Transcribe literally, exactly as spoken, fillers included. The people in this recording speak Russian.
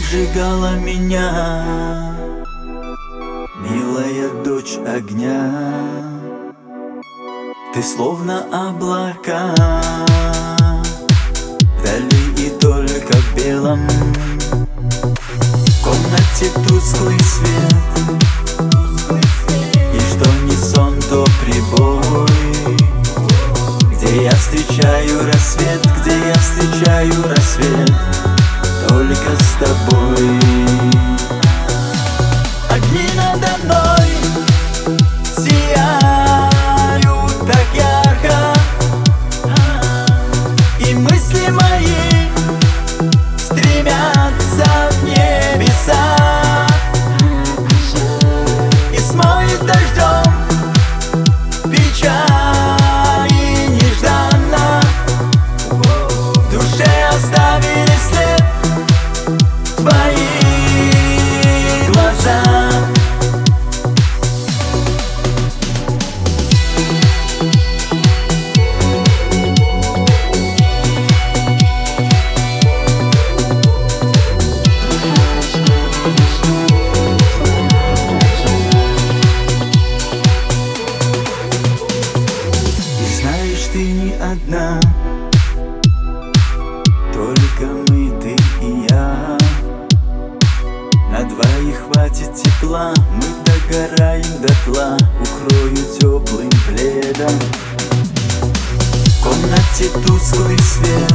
обжигала меня, милая дочь огня. Ты словно облака, вдали и только в белом. В комнате тусклый свет, и что не сон, то прибой. Где я встречаю рассвет, где я встречаю рассвет, только с тобой. Огни надо мной сияют так ярко, и мысли мои стремятся в небеса, и смоет дождем печали нежданно. В душе оставили след твои глаза. Ты не одна, только мы, ты и я. На двоих хватит тепла, мы догораем дотла, укрою теплым пледом. В комнате тусклый свет,